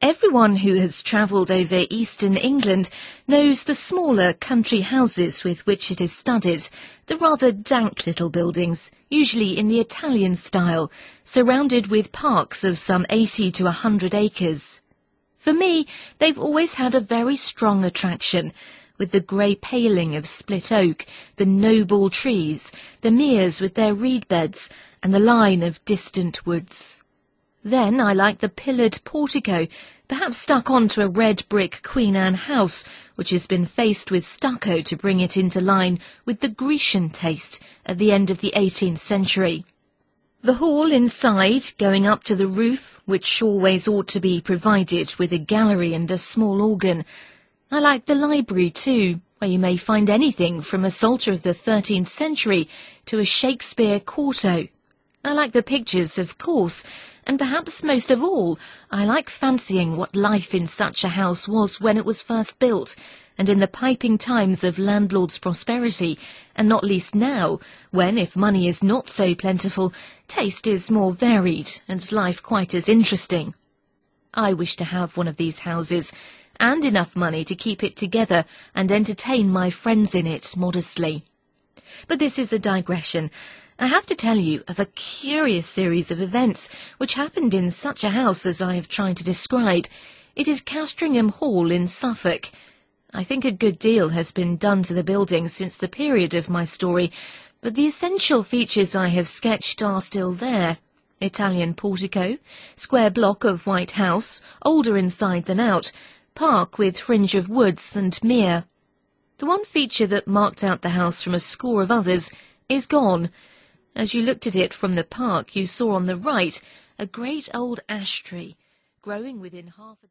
Everyone who has travelled over eastern England knows the smaller country houses with which it is studded, the rather dank little buildings, usually in the Italian style, surrounded with parks of some 80 to 100 acres. For me, they've always had a very strong attraction, with the grey paling of split oak, the noble trees, the meres with their reed beds, and the line of distant woods. Then I like the pillared portico, perhaps stuck onto a red brick Queen Anne house, which has been faced with stucco to bring it into line with the Grecian taste at the end of the 18th century. The hall inside, going up to the roof, which always ought to be provided with a gallery and a small organ. I like the library too, where you may find anything from a Psalter of the 13th century to a Shakespeare quarto. I like the pictures, of course, and perhaps most of all, I like fancying what life in such a house was when it was first built, and in the piping times of landlord's prosperity, and not least now, when, if money is not so plentiful, taste is more varied and life quite as interesting. I wish to have one of these houses, and enough money to keep it together and entertain my friends in it modestly. But this is a digression. I have to tell you of a curious series of events which happened in such a house as I have tried to describe. It is Castringham Hall in Suffolk. I think a good deal has been done to the building since the period of my story, but the essential features I have sketched are still there. Italian portico, square block of white house, older inside than out, park with fringe of woods and mere. The one feature that marked out the house from a score of others is gone. As you looked at it from the park, you saw on the right a great old ash tree growing within half a